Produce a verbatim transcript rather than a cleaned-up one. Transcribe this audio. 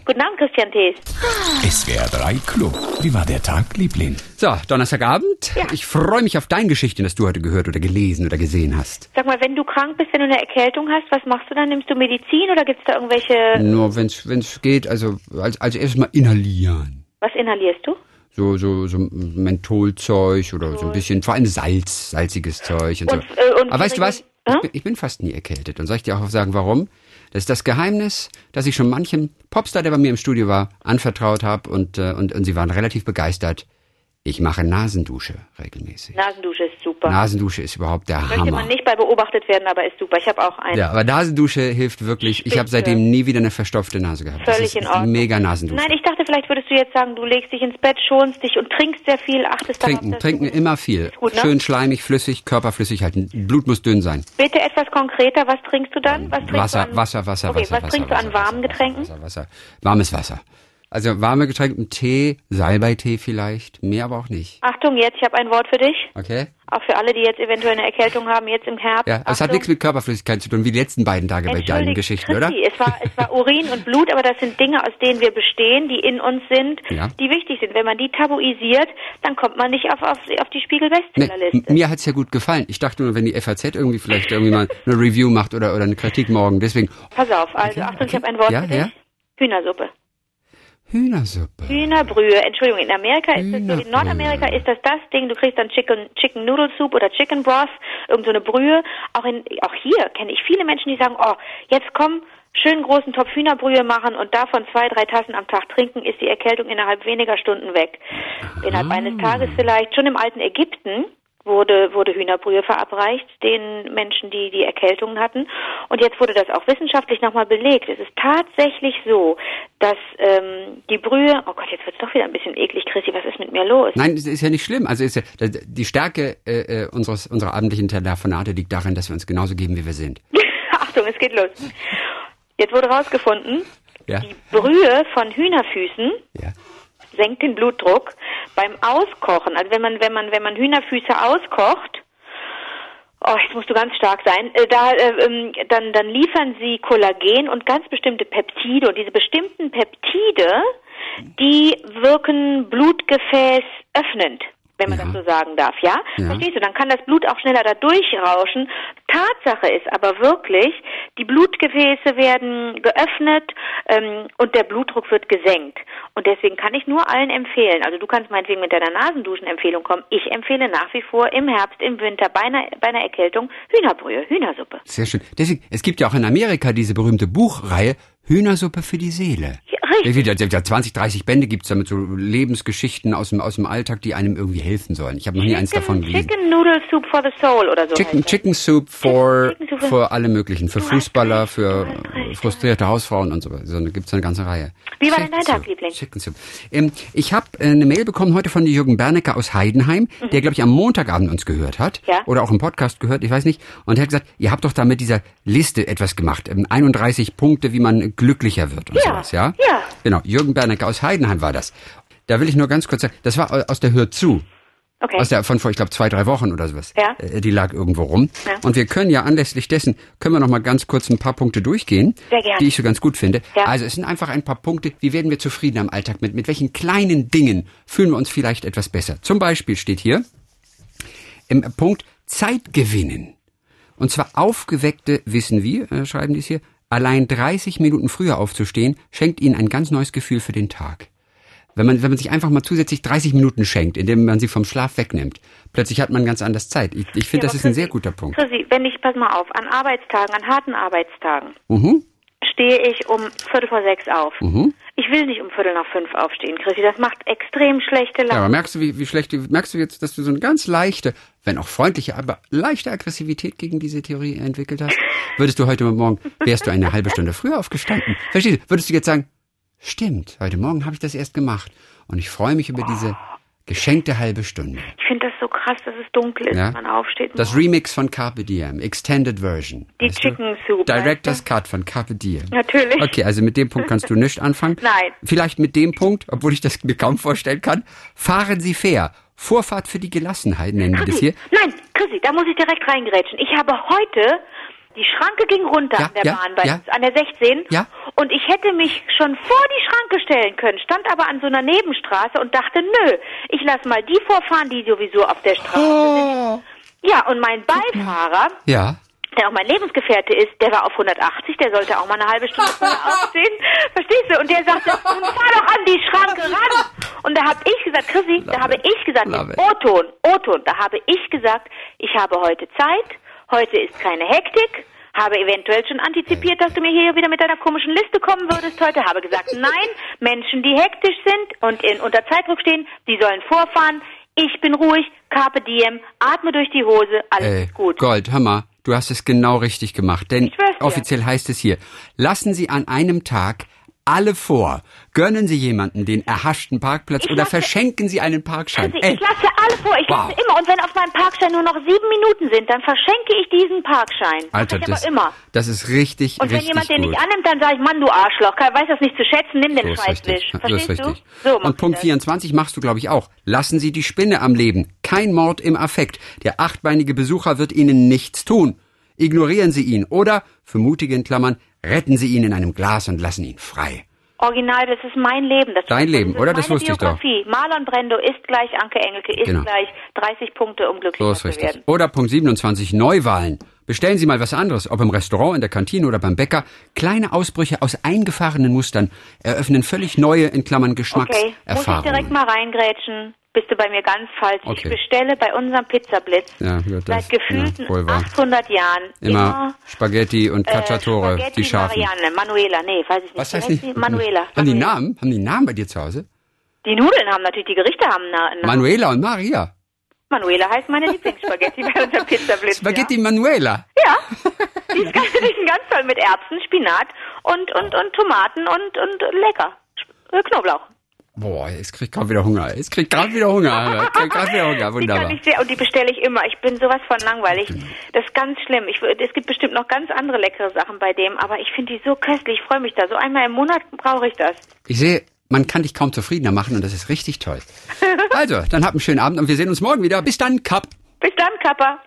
Guten Abend, Christian Thees. S W R drei Club. Wie war der Tag, Liebling? So, Donnerstagabend. Ja. Ich freue mich auf deine Geschichten, das du heute gehört oder gelesen oder gesehen hast. Sag mal, wenn du krank bist, wenn du eine Erkältung hast, was machst du dann? Nimmst du Medizin oder gibt's da irgendwelche... Nur wenn's wenn's geht, also als, als erstes mal inhalieren. Was inhalierst du? So, so, so Mentholzeug oder so ein bisschen, vor allem Salz, salziges Zeug und, Und, so. äh, und Aber weißt du was? Hm? Ich bin, ich bin fast nie erkältet. Und soll ich dir auch sagen, warum? Das ist das Geheimnis, das ich schon manchem Popstar, der bei mir im Studio war, anvertraut habe und, äh, und, und sie waren relativ begeistert. Ich mache Nasendusche regelmäßig. Nasendusche ist super. Nasendusche ist überhaupt der Möchte Hammer. man nicht bei beobachtet werden, aber ist super. Ich habe auch eine. Ja, aber Nasendusche hilft wirklich. Ich habe seitdem nie wieder eine verstopfte Nase gehabt. Völlig das ist in Ordnung. Mega Nasendusche. Nein, ich dachte, vielleicht würdest du jetzt sagen, du legst dich ins Bett, schonst dich und trinkst sehr viel, achtest Trinken, darauf, dass trinken du... immer viel. Gut, ne? Schön schleimig, flüssig, körperflüssig halten. Blut muss dünn sein. Bitte etwas konkreter, was trinkst du dann? Was trinkst Wasser, du an... Wasser, Wasser, okay, Wasser, was Wasser, trinkst Wasser, du an Wasser, warmen Wasser, Getränken? Wasser, Wasser. Warmes Wasser. Also warme Getränke, Tee, Salbeitee vielleicht, mehr aber auch nicht. Achtung, jetzt, ich habe ein Wort für dich. Okay? Auch für alle, die jetzt eventuell eine Erkältung haben, jetzt im Herbst. Ja, es hat Achtung. nichts mit Körperflüssigkeit zu tun, wie die letzten beiden Tage bei deinen Geschichten, Christi, oder? Es war, es war Urin und Blut, aber das sind Dinge, aus denen wir bestehen, die in uns sind, Ja. die wichtig sind. Wenn man die tabuisiert, dann kommt man nicht auf, auf, auf die Nee, Spiegel-Bestsellerliste. m- mir hat's ja gut gefallen. Ich dachte nur, wenn die F A Z irgendwie vielleicht irgendwie mal eine Review macht oder, oder eine Kritik morgen, deswegen... Pass auf, also Okay, Achtung, ich okay. habe ein Wort Ja, für dich. ja. Hühnersuppe. Hühnersuppe. Hühnerbrühe. Entschuldigung, in Amerika ist das so, in Hühnerbrühe. Nordamerika ist das das Ding, du kriegst dann Chicken, Chicken Noodle Soup oder Chicken Broth, irgend so eine Brühe. Auch in, auch hier kenne ich viele Menschen, die sagen, oh, jetzt komm, schön großen Topf Hühnerbrühe machen und davon zwei, drei Tassen am Tag trinken, ist die Erkältung innerhalb weniger Stunden weg. Innerhalb eines Tages vielleicht. Schon im alten Ägypten wurde, wurde Hühnerbrühe verabreicht den Menschen, die die Erkältungen hatten. Und jetzt wurde das auch wissenschaftlich nochmal belegt. Es ist tatsächlich so, dass ähm, die Brühe, oh Gott, jetzt wird's doch wieder ein bisschen eklig, Chrissy, was ist mit mir los? Nein, es ist ja nicht schlimm. Also ist ja, die Stärke äh, unseres, unserer abendlichen Telefonate liegt darin, dass wir uns genauso geben, wie wir sind. Achtung, es geht los. Jetzt wurde rausgefunden, Ja. die Brühe von Hühnerfüßen Ja. senkt den Blutdruck beim Auskochen. Also wenn man, wenn man, wenn man Hühnerfüße auskocht, oh, jetzt musst du ganz stark sein, äh, da, äh, ähm, dann, dann liefern sie Kollagen und ganz bestimmte Peptide. Und diese bestimmten Peptide, die wirken Blutgefäß öffnend, wenn man Ja. das so sagen darf, ja? Ja. Verstehst du? Dann kann das Blut auch schneller da durchrauschen. Tatsache ist aber wirklich, die Blutgefäße werden geöffnet ähm, und der Blutdruck wird gesenkt. Und deswegen kann ich nur allen empfehlen, also du kannst meinetwegen mit deiner Nasenduschen-Empfehlung kommen, ich empfehle nach wie vor im Herbst, im Winter bei einer, bei einer Erkältung Hühnerbrühe, Hühnersuppe. Sehr schön. Deswegen, es gibt ja auch in Amerika diese berühmte Buchreihe Hühnersuppe für die Seele. Ja, richtig. Ja, zwanzig, dreißig Bände gibt's damit, so Lebensgeschichten aus dem, aus dem Alltag, die einem irgendwie helfen sollen. Ich habe noch nie eins davon gelesen. Chicken Noodle Soup for the Soul oder so. Chicken, heißt das. Chicken Soup for, Chicken Soup for- für alle möglichen, für Du hast Fußballer, recht, für du hast recht. frustrierte Hausfrauen und so weiter. So, da gibt's eine ganze Reihe. Wie war denn Chicken dein Tag, Soup, Liebling? Chicken Soup. Ähm, ich habe äh, eine Mail bekommen heute von Jürgen Bernecker aus Heidenheim, der, glaube ich, am Montagabend uns gehört hat. Ja. Oder auch im Podcast gehört, ich weiß nicht. Und er hat gesagt, ihr habt doch da mit dieser Liste etwas gemacht. Ähm, einunddreißig Punkte, wie man glücklicher wird und Ja, sowas, ja? ja. Genau, Jürgen Bernecker aus Heidenheim war das. Da will ich nur ganz kurz sagen, das war aus der Hör zu. Okay. Aus der, von vor, ich glaube, zwei, drei Wochen oder sowas. Ja. Äh, Die lag irgendwo rum. Ja. Und wir können ja anlässlich dessen, können wir noch mal ganz kurz ein paar Punkte durchgehen, Sehr gerne. die ich so ganz gut finde. Ja. Also es sind einfach ein paar Punkte, wie werden wir zufrieden am Alltag mit, mit welchen kleinen Dingen fühlen wir uns vielleicht etwas besser. Zum Beispiel steht hier im Punkt Zeit gewinnen. Und zwar aufgeweckte wissen wir, äh, schreiben die es hier, allein dreißig Minuten früher aufzustehen, schenkt ihnen ein ganz neues Gefühl für den Tag. Wenn man, wenn man sich einfach mal zusätzlich dreißig Minuten schenkt, indem man sie vom Schlaf wegnimmt, plötzlich hat man ganz anders Zeit. Ich, ich finde, Ja, das aber ist ein Chrissy, sehr guter Punkt. Chrissy, wenn ich, pass mal auf, an Arbeitstagen, an harten Arbeitstagen, Mhm. stehe ich um Viertel vor sechs auf. Mhm. Ich will nicht um Viertel nach fünf aufstehen, Chrissy. Das macht extrem schlechte Ja, Laune. aber merkst du, wie, wie schlecht, du- merkst du jetzt, dass du so eine ganz leichte, wenn auch freundliche, aber leichte Aggressivität gegen diese Theorie entwickelt hast? Würdest du heute Morgen, wärst du eine halbe Stunde früher aufgestanden? Verstehst du? Würdest du jetzt sagen, stimmt, heute Morgen habe ich das erst gemacht und ich freue mich über diese geschenkte halbe Stunde. Ich finde das so krass, dass es dunkel ist, Ja. wenn man aufsteht. Das Remix von Carpe Diem, Extended Version. Die weißt du? Chicken Soup. Director's weißt Cut von Carpe Diem. du? Natürlich. Okay, also mit dem Punkt kannst du nicht anfangen. Nein. Vielleicht mit dem Punkt, obwohl ich das mir kaum vorstellen kann. Fahren Sie fair. Vorfahrt für die Gelassenheit nennen wir das Chrissy, hier. nein, Chrissy, da muss ich direkt reingrätschen. Ich habe heute Die Schranke ging runter Ja, an der ja, Bahn, bei ja. uns, an der sechzehn. Ja. Und ich hätte mich schon vor die Schranke stellen können, stand aber an so einer Nebenstraße und dachte, nö, ich lass mal die vorfahren, die sowieso auf der Straße Oh. sind. Ja, und mein Beifahrer, Ja. der auch mein Lebensgefährte ist, der war auf hundertachtzig, der sollte auch mal eine halbe Stunde vorher aufstehen. Verstehst du? Und der sagte, nun fahr doch an die Schranke ran. Und da habe ich gesagt, Chrissy, da habe ich gesagt, O-Ton, O-Ton, da habe ich gesagt, ich habe heute Zeit, heute ist keine Hektik, habe eventuell schon antizipiert, dass du mir hier wieder mit deiner komischen Liste kommen würdest heute, habe gesagt, nein, Menschen, die hektisch sind und in, unter Zeitdruck stehen, die sollen vorfahren, ich bin ruhig, Carpe Diem, atme durch die Hose, alles Ey, ist gut. Gold, hör mal, du hast es genau richtig gemacht, denn Ich schwör's dir. offiziell heißt es hier, lassen Sie an einem Tag alle vor. Gönnen Sie jemanden den erhaschten Parkplatz Ich oder lasse- verschenken Sie einen Parkschein. Chrissy, Ey, ich lasse alle vor, ich Wow. lasse immer. Und wenn auf meinem Parkschein nur noch sieben Minuten sind, dann verschenke ich diesen Parkschein. Mach Alter, ich aber das, immer. das ist richtig, Und wenn richtig jemand den gut. nicht annimmt, dann sage ich, Mann, du Arschloch, weiß das nicht zu schätzen, nimm So den ist Scheißwisch. richtig. So ist Verstehst richtig. du? So mach Und ich Punkt das. vierundzwanzig machst du, glaube ich, auch. Lassen Sie die Spinne am Leben. Kein Mord im Affekt. Der achtbeinige Besucher wird Ihnen nichts tun. Ignorieren Sie ihn oder, für mutige in Klammern, retten Sie ihn in einem Glas und lassen ihn frei. Original, das ist mein Leben. Das Dein ist, Leben, das ist oder? Das meine wusste ich doch. Biografie. Marlon Brando ist gleich Anke Engelke, ist Genau. gleich dreißig Punkte, um So glücklicher ist zu richtig. werden. Oder Punkt siebenundzwanzig, Neuwahlen. Bestellen Sie mal was anderes, ob im Restaurant, in der Kantine oder beim Bäcker. Kleine Ausbrüche aus eingefahrenen Mustern eröffnen völlig neue, in Klammern, Okay, muss ich Geschmackserfahrungen. direkt mal reingrätschen? Bist du bei mir ganz falsch. Okay. Ich bestelle bei unserem Pizzablitz Ja, gut, das- seit gefühlten ja, wohl wahr. achthundert Jahren Immer Spaghetti und äh, Cacciatore, Spaghetti die scharfen. Marianne, Manuela, nee, weiß ich nicht. Was Wie heißt heißt die? die? Manuela. Haben die Manuela. Namen? Haben die Namen bei dir zu Hause? Die Nudeln haben natürlich, die Gerichte haben einen Namen. Manuela und Maria. Manuela heißt meine Lieblingsspaghetti bei unserem Pizzablitz. Spaghetti Manuela. Ja, ja. Die ist ganz, die ist ganz toll mit Erbsen, Spinat und, und, und Tomaten und, und lecker. Sp- äh, Knoblauch. Boah, jetzt krieg ich gerade wieder Hunger. Jetzt krieg ich gerade wieder Hunger. Ich krieg gerade wieder Hunger. Die kann Wunderbar. ich sehr, und die bestelle ich immer. Ich bin sowas von langweilig. Das ist ganz schlimm. Ich, wür- es gibt bestimmt noch ganz andere leckere Sachen bei dem, aber ich finde die so köstlich. Ich freue mich da. So einmal im Monat brauche ich das. Ich sehe, man kann dich kaum zufriedener machen und das ist richtig toll. Also, dann habt einen schönen Abend und wir sehen uns morgen wieder. Bis dann, Kap. Bis dann, Kappa.